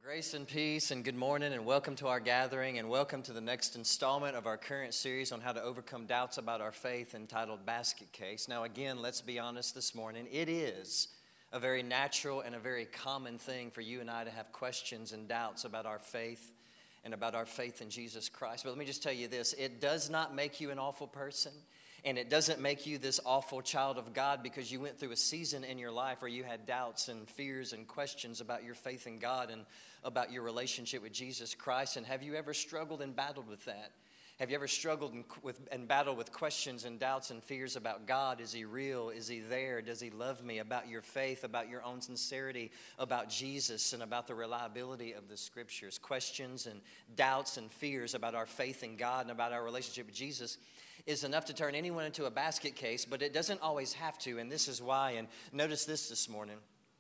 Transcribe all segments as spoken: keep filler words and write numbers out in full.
Grace and peace and good morning and welcome to our gathering and welcome to the next installment of our current series on how to overcome doubts about our faith entitled Basket Case. Now again, let's be honest this morning, it is a very natural and a very common thing for you and I to have questions and doubts about our faith and about our faith in Jesus Christ. But let me just tell you this, it does not make you an awful person. And it doesn't make you this awful child of God because you went through a season in your life where you had doubts and fears and questions about your faith in God and about your relationship with Jesus Christ. And have you ever struggled and battled with that? Have you ever struggled and, with, and battled with questions and doubts and fears about God? Is He real? Is He there? Does He love me? About your faith, about your own sincerity, about Jesus, and about the reliability of the Scriptures. Questions and doubts and fears about our faith in God and about our relationship with Jesus is enough to turn anyone into a basket case, but it doesn't always have to, and this is why. And notice this this morning.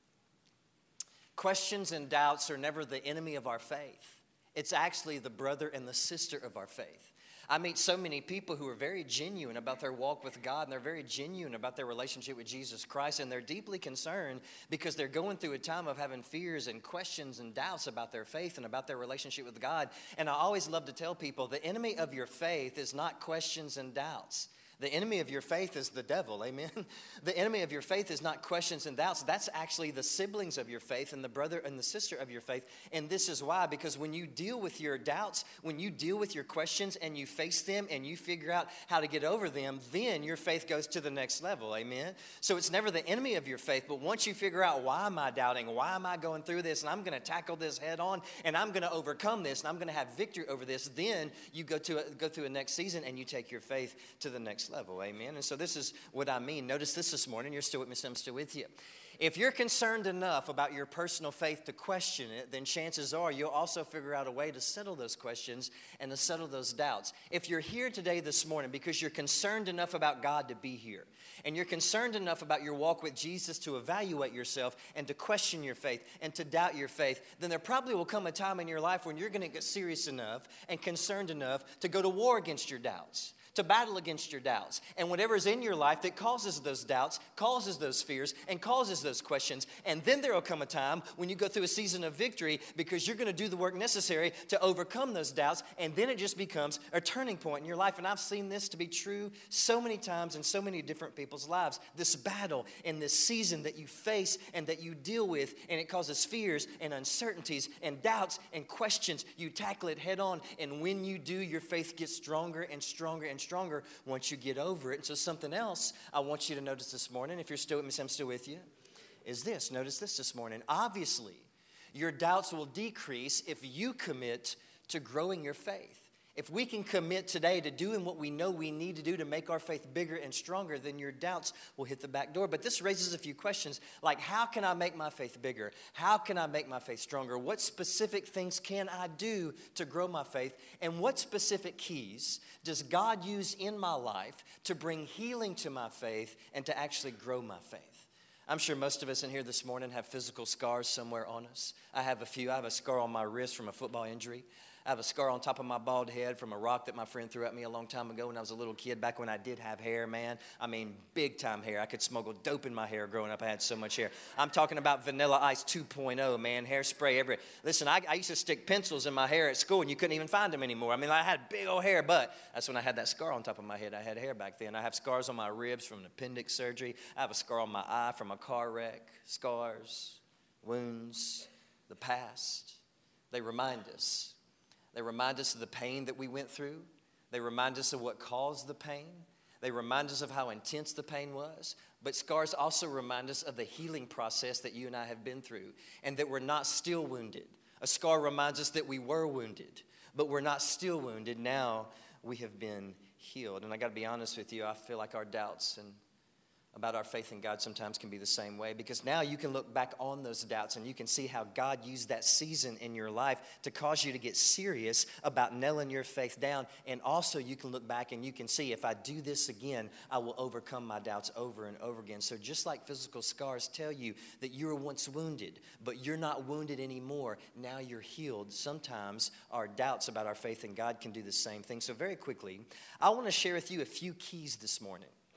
Questions and doubts are never the enemy of our faith. It's actually the brother and the sister of our faith. I meet so many people who are very genuine about their walk with God, and they're very genuine about their relationship with Jesus Christ, and they're deeply concerned because they're going through a time of having fears and questions and doubts about their faith and about their relationship with God. And I always love to tell people, the enemy of your faith is not questions and doubts. The enemy of your faith is the devil, amen? The enemy of your faith is not questions and doubts. That's actually the siblings of your faith and the brother and the sister of your faith. And this is why, because when you deal with your doubts, when you deal with your questions and you face them and you figure out how to get over them, then your faith goes to the next level, amen? So it's never the enemy of your faith, but once you figure out, why am I doubting? Why am I going through this? And I'm going to tackle this head on, and I'm going to overcome this, and I'm going to have victory over this. Then you go to a, go through a next season and you take your faith to the next level. level, amen? And so this is what I mean. Notice this this morning. You're still with me, so I'm still with you. If you're concerned enough about your personal faith to question it, then chances are you'll also figure out a way to settle those questions and to settle those doubts. If you're here today this morning because you're concerned enough about God to be here, and you're concerned enough about your walk with Jesus to evaluate yourself and to question your faith and to doubt your faith, then there probably will come a time in your life when you're going to get serious enough and concerned enough to go to war against your doubts, to battle against your doubts. And whatever's in your life that causes those doubts, causes those fears, and causes those questions. And then there will come a time when you go through a season of victory because you're going to do the work necessary to overcome those doubts. And then it just becomes a turning point in your life. And I've seen this to be true so many times in so many different people's lives. This battle and this season that you face and that you deal with, and it causes fears and uncertainties and doubts and questions. You tackle it head on. And when you do, your faith gets stronger and stronger and stronger once you get over it. And so something else I want you to notice this morning, if you're still with me, I'm still with you, is this. Notice this this morning. Obviously, your doubts will decrease if you commit to growing your faith. If we can commit today to doing what we know we need to do to make our faith bigger and stronger, then your doubts will hit the back door. But this raises a few questions like, how can I make my faith bigger? How can I make my faith stronger? What specific things can I do to grow my faith? And what specific keys does God use in my life to bring healing to my faith and to actually grow my faith? I'm sure most of us in here this morning have physical scars somewhere on us. I have a few. I have a scar on my wrist from a football injury. I have a scar on top of my bald head from a rock that my friend threw at me a long time ago when I was a little kid, back when I did have hair, man. I mean, big time hair. I could smuggle dope in my hair growing up. I had so much hair. I'm talking about Vanilla Ice two point oh, man, hairspray everywhere. Listen, I, I used to stick pencils in my hair at school, and you couldn't even find them anymore. I mean, I had big old hair, but that's when I had that scar on top of my head. I had hair back then. I have scars on my ribs from an appendix surgery. I have a scar on my eye from a car wreck. Scars, wounds, the past. They remind us. They remind us of the pain that we went through. They remind us of what caused the pain. They remind us of how intense the pain was. But scars also remind us of the healing process that you and I have been through, and that we're not still wounded. A scar reminds us that we were wounded, but we're not still wounded. Now we have been healed. And I got to be honest with you, I feel like our doubts and about our faith in God sometimes can be the same way, because now you can look back on those doubts and you can see how God used that season in your life to cause you to get serious about nailing your faith down. And also you can look back and you can see, if I do this again, I will overcome my doubts over and over again. So just like physical scars tell you that you were once wounded, but you're not wounded anymore, now you're healed. Sometimes our doubts about our faith in God can do the same thing. So very quickly, I want to share with you a few keys this morning.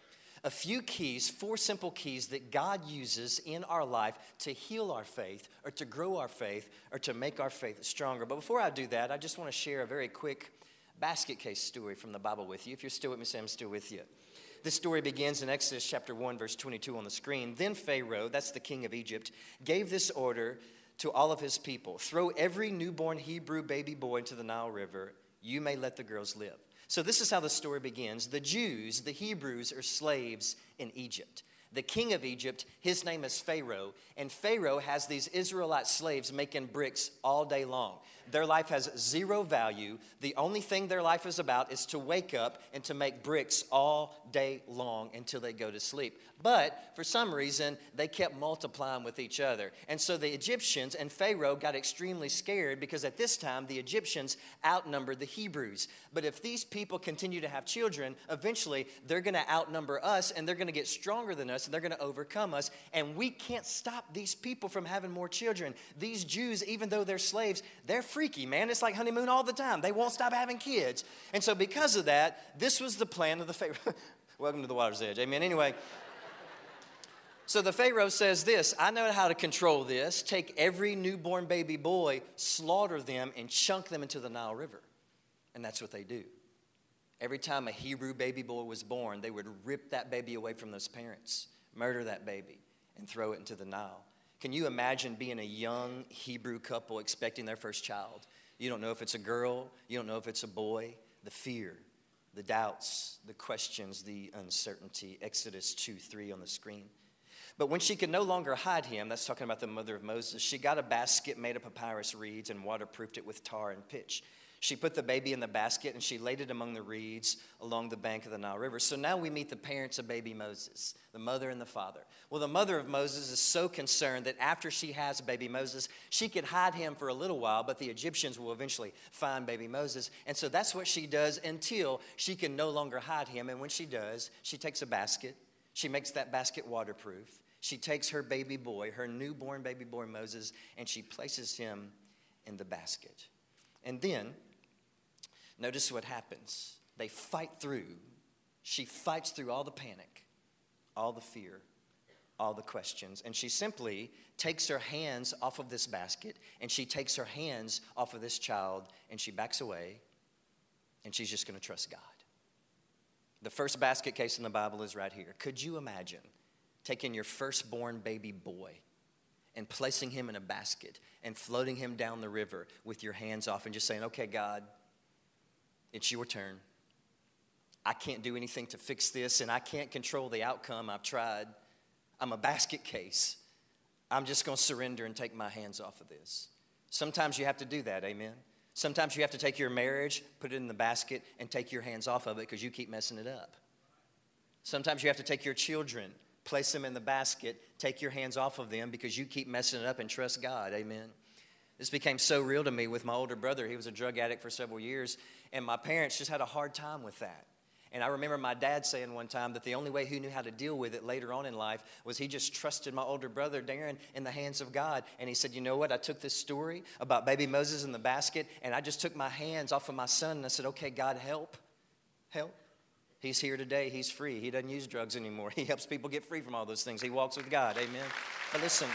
a few keys, four simple keys that God uses in our life to heal our faith or to grow our faith or to make our faith stronger. But before I do that, I just want to share a very quick basket case story from the Bible with you. If you're still with me, say I'm still with you. This story begins in Exodus chapter one, verse twenty-two on the screen. Then Pharaoh, that's the king of Egypt, gave this order to all of his people: throw every newborn Hebrew baby boy into the Nile River. You may let the girls live. So this is how the story begins. The Jews, the Hebrews, are slaves in Egypt. The king of Egypt, his name is Pharaoh, and Pharaoh has these Israelite slaves making bricks all day long. Their life has zero value. The only thing their life is about is to wake up and to make bricks all day long until they go to sleep. But for some reason, they kept multiplying with each other. And so the Egyptians and Pharaoh got extremely scared because at this time, the Egyptians outnumbered the Hebrews. But if these people continue to have children, eventually they're going to outnumber us and they're going to get stronger than us and they're going to overcome us. And we can't stop these people from having more children. These Jews, even though they're slaves, they're freaky, man. It's like honeymoon all the time. They won't stop having kids. And so because of that, this was the plan of the Pharaoh. Welcome to the water's edge. Amen. Anyway. So the Pharaoh says this: I know how to control this. Take every newborn baby boy, slaughter them, and chunk them into the Nile River. And that's what they do. Every time a Hebrew baby boy was born, they would rip that baby away from those parents, murder that baby, and throw it into the Nile. Can you imagine being a young Hebrew couple expecting their first child? You don't know if it's a girl. You don't know if it's a boy. The fear, the doubts, the questions, the uncertainty. Exodus two three on the screen. But when she could no longer hide him, that's talking about the mother of Moses, she got a basket made of papyrus reeds and waterproofed it with tar and pitch. She put the baby in the basket and she laid it among the reeds along the bank of the Nile River. So now we meet the parents of baby Moses, the mother and the father. Well, the mother of Moses is so concerned that after she has baby Moses, she could hide him for a little while, but the Egyptians will eventually find baby Moses. And so that's what she does until she can no longer hide him. And when she does, she takes a basket. She makes that basket waterproof. She takes her baby boy, her newborn baby boy Moses, and she places him in the basket. And then, notice what happens. They fight through. She fights through all the panic, all the fear, all the questions. And she simply takes her hands off of this basket, and she takes her hands off of this child, and she backs away, and she's just going to trust God. The first basket case in the Bible is right here. Could you imagine taking your firstborn baby boy and placing him in a basket and floating him down the river with your hands off and just saying, okay, God, it's your turn. I can't do anything to fix this, and I can't control the outcome. I've tried. I'm a basket case. I'm just going to surrender and take my hands off of this. Sometimes you have to do that, amen? Sometimes you have to take your marriage, put it in the basket, and take your hands off of it because you keep messing it up. Sometimes you have to take your children, place them in the basket, take your hands off of them because you keep messing it up, and trust God, amen? This became so real to me with my older brother. He was a drug addict for several years, and my parents just had a hard time with that. And I remember my dad saying one time that the only way he knew how to deal with it later on in life was he just trusted my older brother, Darren, in the hands of God. And he said, you know what? I took this story about baby Moses in the basket, and I just took my hands off of my son, and I said, okay, God, help, help. He's here today. He's free. He doesn't use drugs anymore. He helps people get free from all those things. He walks with God, amen? But listen,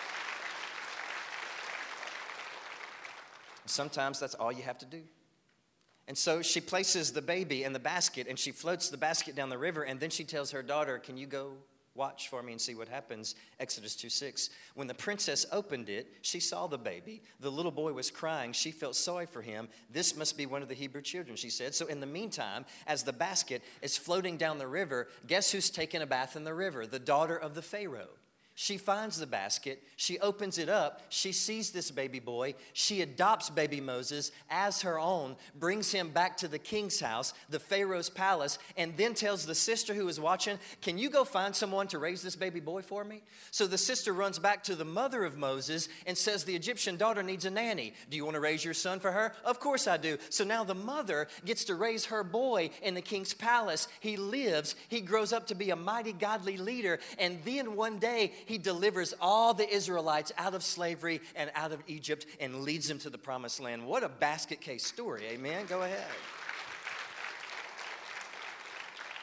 sometimes that's all you have to do. And so she places the baby in the basket, and she floats the basket down the river, and then she tells her daughter, can you go watch for me and see what happens? Exodus two six. When the princess opened it, she saw the baby. The little boy was crying. She felt sorry for him. This must be one of the Hebrew children, she said. So in the meantime, as the basket is floating down the river, guess who's taking a bath in the river? The daughter of the Pharaoh. She finds the basket, she opens it up, she sees this baby boy, she adopts baby Moses as her own, brings him back to the king's house, the Pharaoh's palace, and then tells the sister who is watching, can you go find someone to raise this baby boy for me? So the sister runs back to the mother of Moses and says the Egyptian daughter needs a nanny. Do you want to raise your son for her? Of course I do. So now the mother gets to raise her boy in the king's palace. He lives, he grows up to be a mighty godly leader, and then one day, he delivers all the Israelites out of slavery and out of Egypt and leads them to the promised land. What a basket case story, amen? Go ahead.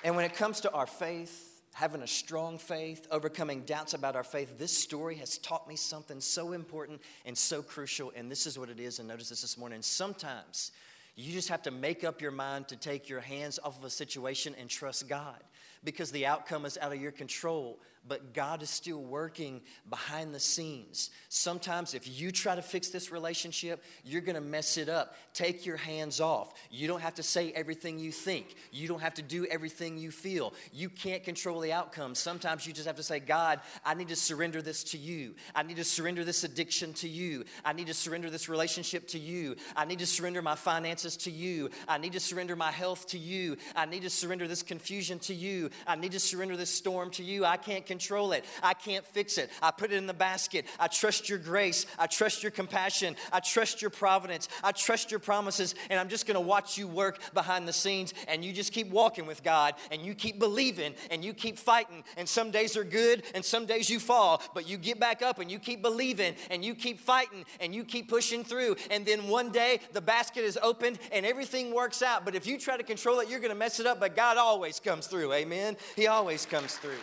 And when it comes to our faith, having a strong faith, overcoming doubts about our faith, this story has taught me something so important and so crucial, and this is what it is, and notice this this morning. Sometimes you just have to make up your mind to take your hands off of a situation and trust God, because the outcome is out of your control, but God is still working behind the scenes. Sometimes if you try to fix this relationship, you're going to mess it up. Take your hands off. You don't have to say everything you think. You don't have to do everything you feel. You can't control the outcome. Sometimes you just have to say, God, I need to surrender this to you. I need to surrender this addiction to you. I need to surrender this relationship to you. I need to surrender my finances to you. I need to surrender my health to you. I need to surrender this confusion to you. I need to surrender this storm to you. I can't control it. I can't fix it. I put it in the basket. I trust your grace. I trust your compassion. I trust your providence. I trust your promises. And I'm just going to watch you work behind the scenes. And you just keep walking with God. And you keep believing. And you keep fighting. And some days are good. And some days you fall. But you get back up and you keep believing. And you keep fighting. And you keep pushing through. And then one day the basket is opened and everything works out. But if you try to control it, you're going to mess it up. But God always comes through. Amen. He always comes through.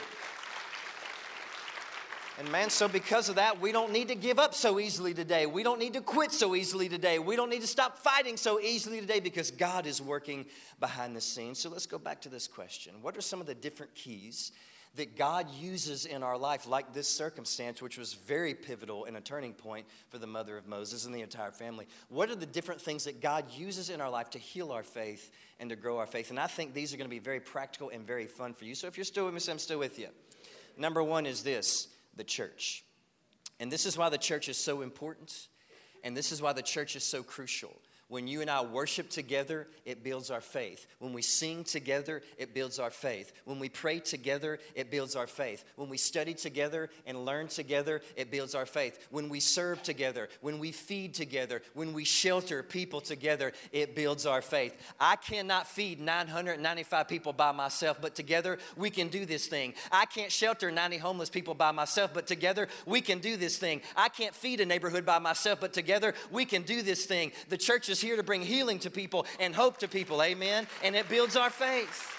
And man, so because of that, we don't need to give up so easily today. We don't need to quit so easily today. We don't need to stop fighting so easily today, because God is working behind the scenes. So let's go back to this question. What are some of the different keys that God uses in our life, like this circumstance, which was very pivotal and a turning point for the mother of Moses and the entire family? What are the different things that God uses in our life to heal our faith and to grow our faith? And I think these are going to be very practical and very fun for you. So if you're still with me, I'm still with you. Number one is this: the church. And this is why the church is so important, and this is why the church is so crucial. When you and I worship together, it builds our faith. When we sing together, it builds our faith. When we pray together, it builds our faith. When we study together and learn together, it builds our faith. When we serve together, when we feed together, when we shelter people together, it builds our faith. I cannot feed nine hundred ninety-five people by myself, but together we can do this thing. I can't shelter ninety homeless people by myself, but together we can do this thing. I can't feed a neighborhood by myself, but together we can do this thing. The church is here to bring healing to people and hope to people, amen? And it builds our faith.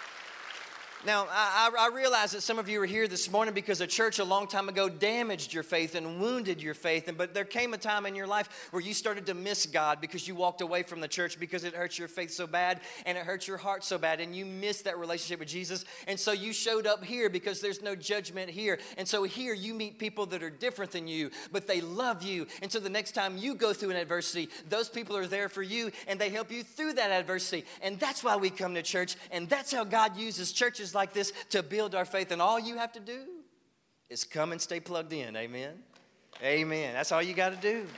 Now, I, I realize that some of you are here this morning because a church a long time ago damaged your faith and wounded your faith. And, but there came a time in your life where you started to miss God because you walked away from the church because it hurt your faith so bad and it hurt your heart so bad. And you missed that relationship with Jesus. And so you showed up here because there's no judgment here. And so here you meet people that are different than you, but they love you. And so the next time you go through an adversity, those people are there for you and they help you through that adversity. And that's why we come to church. And that's how God uses churches like this to build our faith. And all you have to do is come and stay plugged in. Amen. Amen. That's all you got to do.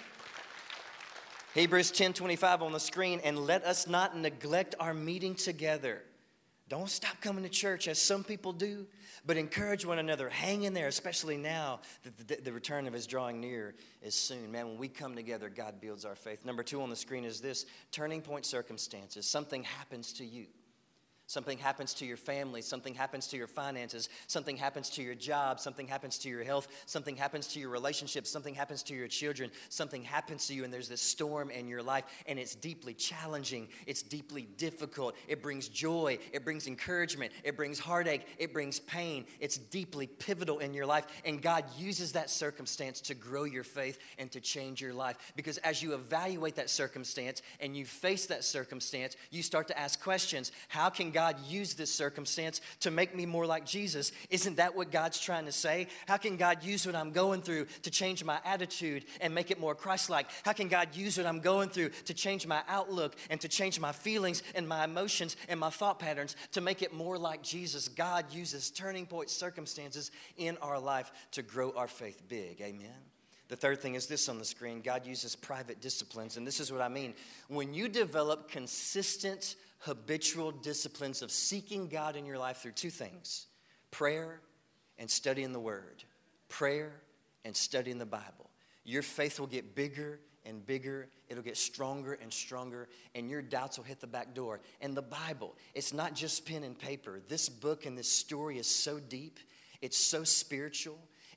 Hebrews ten twenty-five on the screen. And let us not neglect our meeting together. Don't stop coming to church as some people do, but encourage one another. Hang in there, especially now that the, the return of his drawing near is soon. Man, when we come together, God builds our faith. Number two on the screen is this: turning point circumstances. Something happens to you. Something happens to your family, something happens to your finances, something happens to your job, something happens to your health, something happens to your relationships, something happens to your children, something happens to you, and there's this storm in your life, and it's deeply challenging, it's deeply difficult, it brings joy, it brings encouragement, it brings heartache, it brings pain, it's deeply pivotal in your life, and God uses that circumstance to grow your faith and to change your life, because as you evaluate that circumstance and you face that circumstance, you start to ask questions. How can God God use this circumstance to make me more like Jesus? Isn't that what God's trying to say? How can God use what I'm going through to change my attitude and make it more Christ-like? How can God use what I'm going through to change my outlook and to change my feelings and my emotions and my thought patterns to make it more like Jesus? God uses turning point circumstances in our life to grow our faith big. Amen. The third thing is this on the screen: God uses private disciplines. And this is what I mean. When you develop consistent, habitual disciplines of seeking God in your life through two things: prayer and studying the Word. Prayer and studying the Bible. Your faith will get bigger and bigger. It'll get stronger and stronger, and your doubts will hit the back door. And the Bible, it's not just pen and paper. This book and this story is so deep. It's so spiritual.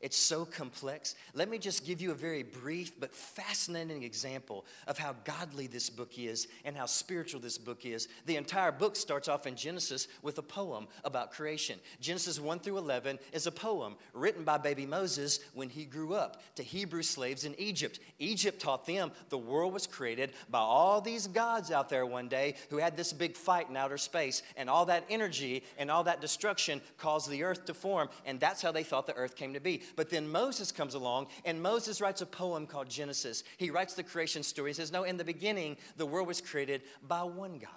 It's so complex. Let me just give you a very brief but fascinating example of how godly this book is and how spiritual this book is. The entire book starts off in Genesis with a poem about creation. Genesis one through eleven is a poem written by baby Moses when he grew up to Hebrew slaves in Egypt. Egypt taught them the world was created by all these gods out there one day who had this big fight in outer space, and all that energy and all that destruction caused the earth to form, and that's how they thought the earth came to be. But then Moses comes along, and Moses writes a poem called Genesis. He writes the creation story. He says, no, in the beginning, the world was created by one God,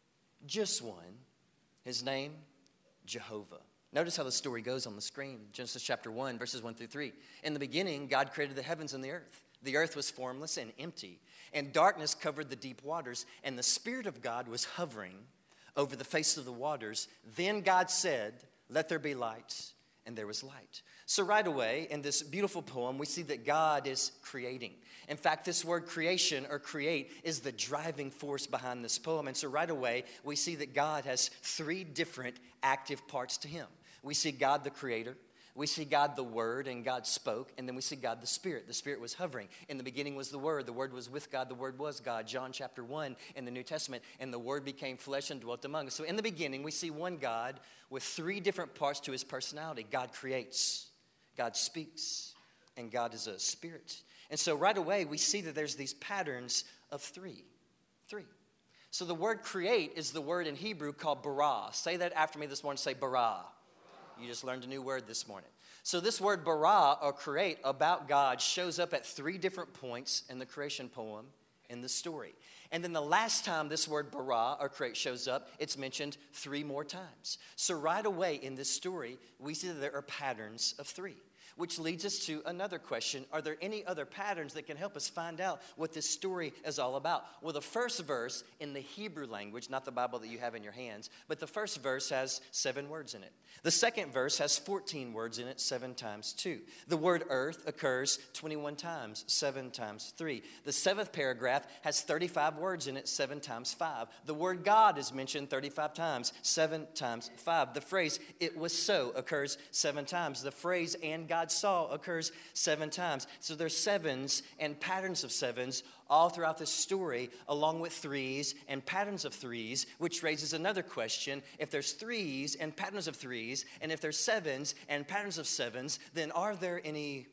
just one. His name, Jehovah. Notice how the story goes on the screen. Genesis chapter one, verses one through three. In the beginning, God created the heavens and the earth. The earth was formless and empty, and darkness covered the deep waters, and the Spirit of God was hovering over the face of the waters. Then God said, let there be light, and there was light. So right away, in this beautiful poem, we see that God is creating. In fact, this word creation or create is the driving force behind this poem. And so right away, we see that God has three different active parts to him. We see God the creator. We see God the Word, and God spoke, and then we see God the Spirit. The Spirit was hovering. In the beginning was the Word. The Word was with God. The Word was God. John chapter one in the New Testament. And the Word became flesh and dwelt among us. So in the beginning, we see one God with three different parts to his personality. God creates, God speaks, and God is a spirit. And so right away, we see that there's these patterns of three. Three. So the word create is the word in Hebrew called bara. Say that after me this morning. Say bara. You just learned a new word this morning. So this word bara, or create, about God, shows up at three different points in the creation poem in the story. And then the last time this word bara, or create, shows up, it's mentioned three more times. So right away in this story, we see that there are patterns of three. Which leads us to another question. Are there any other patterns that can help us find out what this story is all about? Well, the first verse in the Hebrew language, not the Bible that you have in your hands, but the first verse has seven words in it. The second verse has fourteen words in it, seven times two. The word earth occurs twenty-one times, seven times three. The seventh paragraph has thirty-five words in it, seven times five. The word God is mentioned thirty-five times, seven times five. The phrase, it was so, occurs seven times. The phrase, and God saw, occurs seven times. So there's sevens and patterns of sevens all throughout this story, along with threes and patterns of threes, which raises another question. If there's threes and patterns of threes, and if there's sevens and patterns of sevens, then are there any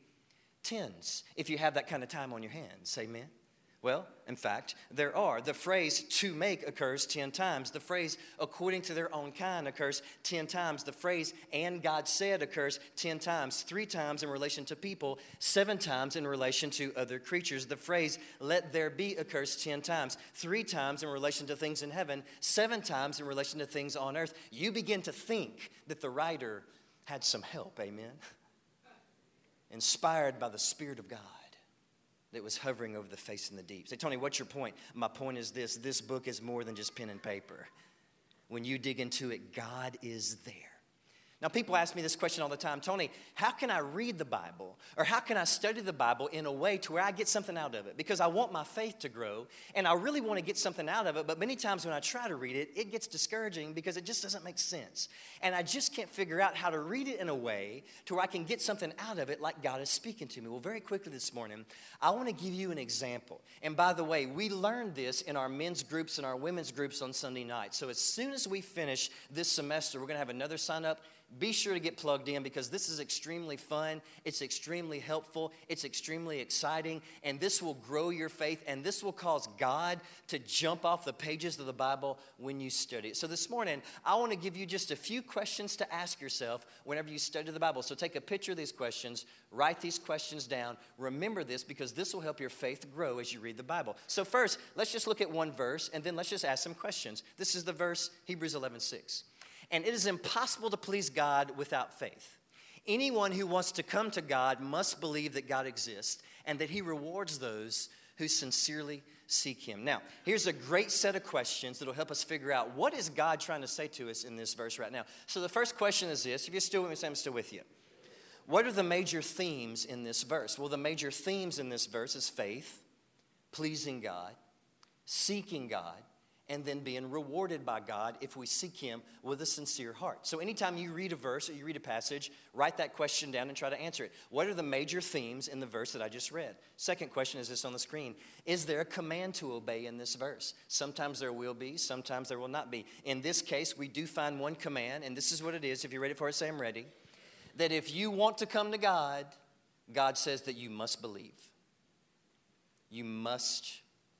tens? If you have that kind of time on your hands, amen? Well, in fact, there are. The phrase to make occurs ten times. The phrase according to their own kind occurs ten times. The phrase and God said occurs ten times. Three times in relation to people, seven times in relation to other creatures. The phrase let there be occurs ten times. Three times in relation to things in heaven, seven times in relation to things on earth. You begin to think that the writer had some help, amen? Inspired by the Spirit of God that was hovering over the face and the deep. Say, Tony, what's your point? My point is this. This book is more than just pen and paper. When you dig into it, God is there. Now, people ask me this question all the time. Tony, how can I read the Bible, or how can I study the Bible in a way to where I get something out of it? Because I want my faith to grow, and I really want to get something out of it, but many times when I try to read it, it gets discouraging because it just doesn't make sense. And I just can't figure out how to read it in a way to where I can get something out of it like God is speaking to me. Well, very quickly this morning, I want to give you an example. And by the way, we learned this in our men's groups and our women's groups on Sunday night. So as soon as we finish this semester, we're going to have another sign up. Be sure to get plugged in because this is extremely fun. It's extremely helpful. It's extremely exciting. And this will grow your faith. And this will cause God to jump off the pages of the Bible when you study it. So this morning, I want to give you just a few questions to ask yourself whenever you study the Bible. So take a picture of these questions. Write these questions down. Remember this because this will help your faith grow as you read the Bible. So first, let's just look at one verse. And then let's just ask some questions. This is the verse, Hebrews eleven six. And it is impossible to please God without faith. Anyone who wants to come to God must believe that God exists and that he rewards those who sincerely seek him. Now, here's a great set of questions that will help us figure out what is God trying to say to us in this verse right now. So the first question is this. If you're still with me, say I'm still with you. What are the major themes in this verse? Well, the major themes in this verse is faith, pleasing God, seeking God, and then being rewarded by God if we seek him with a sincere heart. So anytime you read a verse or you read a passage, write that question down and try to answer it. What are the major themes in the verse that I just read? Second question is this on the screen. Is there a command to obey in this verse? Sometimes there will be, sometimes there will not be. In this case, we do find one command, and this is what it is. If you're ready for it, say I'm ready. That if you want to come to God, God says that you must believe. You must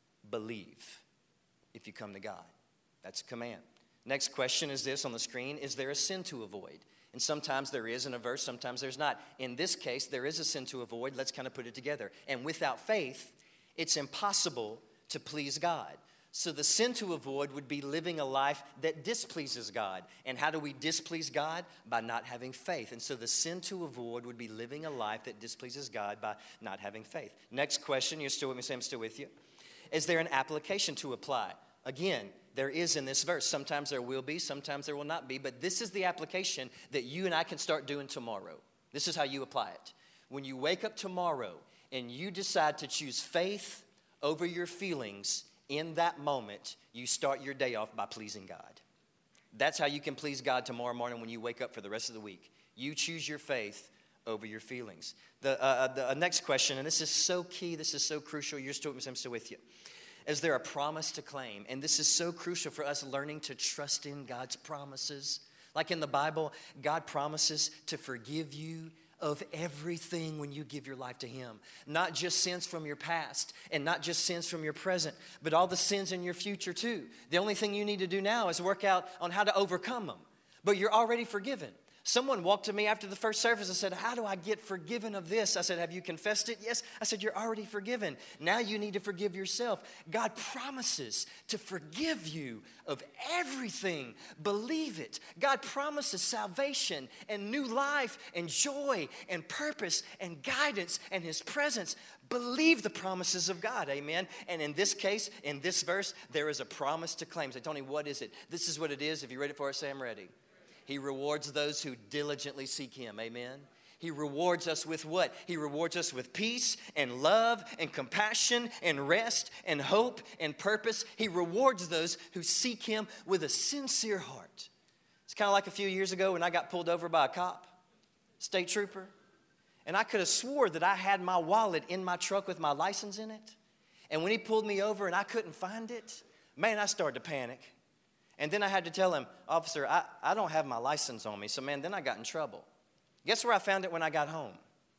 believe if you come to God. That's a command. Next question is this on the screen. Is there a sin to avoid? And sometimes there is in a verse, sometimes there's not. In this case, there is a sin to avoid. Let's kind of put it together. And without faith, it's impossible to please God. So the sin to avoid would be living a life that displeases God. And how do we displease God? By not having faith. And so the sin to avoid would be living a life that displeases God by not having faith. Next question, you're still with me, say I'm still with you. Is there an application to apply? Again, there is in this verse. Sometimes there will be, sometimes there will not be. But this is the application that you and I can start doing tomorrow. This is how you apply it. When you wake up tomorrow and you decide to choose faith over your feelings, in that moment, you start your day off by pleasing God. That's how you can please God tomorrow morning when you wake up for the rest of the week. You choose your faith over your feelings. The, uh, the uh, next question, and this is so key, this is so crucial. You're still with me, I'm still with you. Is there a promise to claim? And this is so crucial for us learning to trust in God's promises. Like in the Bible, God promises to forgive you of everything when you give your life to him. Not just sins from your past and not just sins from your present, but all the sins in your future too. The only thing you need to do now is work out on how to overcome them. But you're already forgiven. Someone walked to me after the first service and said, how do I get forgiven of this? I said, have you confessed it? Yes. I said, you're already forgiven. Now you need to forgive yourself. God promises to forgive you of everything. Believe it. God promises salvation and new life and joy and purpose and guidance and his presence. Believe the promises of God, amen? And in this case, in this verse, there is a promise to claim. Say, Tony, what is it? This is what it is. If you're ready for it, say I'm ready. He rewards those who diligently seek him. Amen. He rewards us with what? He rewards us with peace and love and compassion and rest and hope and purpose. He rewards those who seek him with a sincere heart. It's kind of like a few years ago when I got pulled over by a cop, state trooper. And I could have swore that I had my wallet in my truck with my license in it. And when he pulled me over and I couldn't find it, man, I started to panic. And then I had to tell him, officer, I, I don't have my license on me. So, man, then I got in trouble. Guess where I found it when I got home?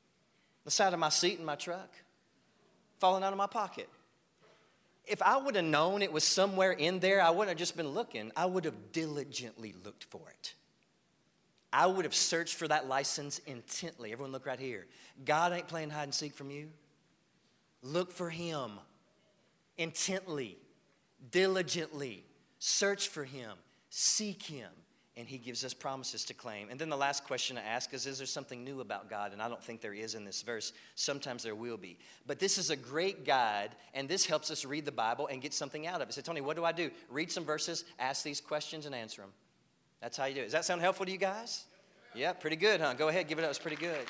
The side of my seat in my truck, falling out of my pocket. If I would have known it was somewhere in there, I wouldn't have just been looking. I would have diligently looked for it. I would have searched for that license intently. Everyone look right here. God ain't playing hide and seek from you. Look for him intently, diligently. Search for him, seek him, and he gives us promises to claim. And then the last question to ask is, is there something new about God? And I don't think there is in this verse. Sometimes there will be. But this is a great guide, and this helps us read the Bible and get something out of it. So, Tony, what do I do? Read some verses, ask these questions, and answer them. That's how you do it. Does that sound helpful to you guys? Yeah, pretty good, huh? Go ahead, give it up. It's pretty good.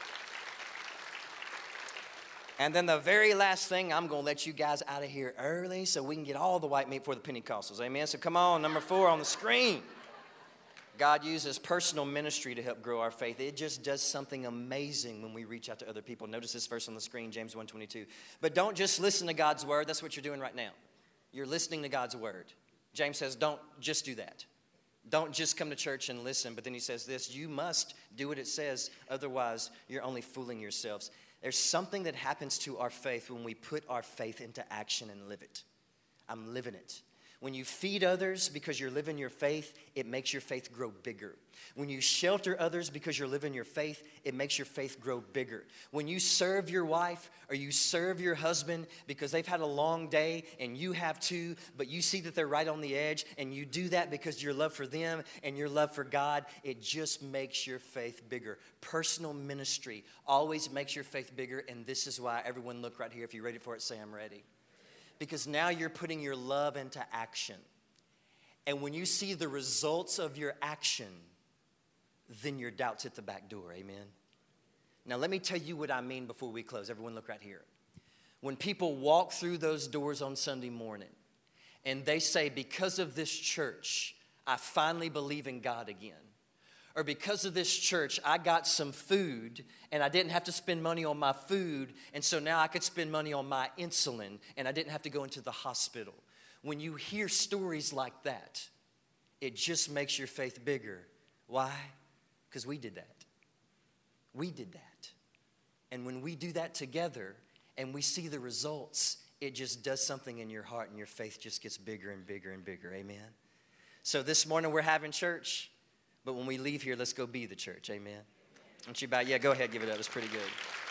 And then the very last thing, I'm going to let you guys out of here early so we can get all the white meat for the Pentecostals. Amen? So come on, number four on the screen. God uses personal ministry to help grow our faith. It just does something amazing when we reach out to other people. Notice this verse on the screen, James one twenty-two. But don't just listen to God's word. That's what you're doing right now. You're listening to God's word. James says, don't just do that. Don't just come to church and listen. But then he says this, you must do what it says. Otherwise, you're only fooling yourselves. There's something that happens to our faith when we put our faith into action and live it. I'm living it. When you feed others because you're living your faith, it makes your faith grow bigger. When you shelter others because you're living your faith, it makes your faith grow bigger. When you serve your wife or you serve your husband because they've had a long day and you have too, but you see that they're right on the edge and you do that because your love for them and your love for God, it just makes your faith bigger. Personal ministry always makes your faith bigger, and this is why everyone look right here. If you're ready for it, say I'm ready. Because now you're putting your love into action. And when you see the results of your action, then your doubts hit the back door, amen? Now let me tell you what I mean before we close. Everyone look right here. When people walk through those doors on Sunday morning, and they say, because of this church, I finally believe in God again. Or because of this church, I got some food and I didn't have to spend money on my food, and so now I could spend money on my insulin and I didn't have to go into the hospital. When you hear stories like that, it just makes your faith bigger. Why? Because we did that. We did that. And when we do that together and we see the results, it just does something in your heart and your faith just gets bigger and bigger and bigger. Amen? So this morning we're having church, but when we leave here, let's go be the church. Amen? Don't you bow? Yeah, go ahead, give it up. It's pretty good.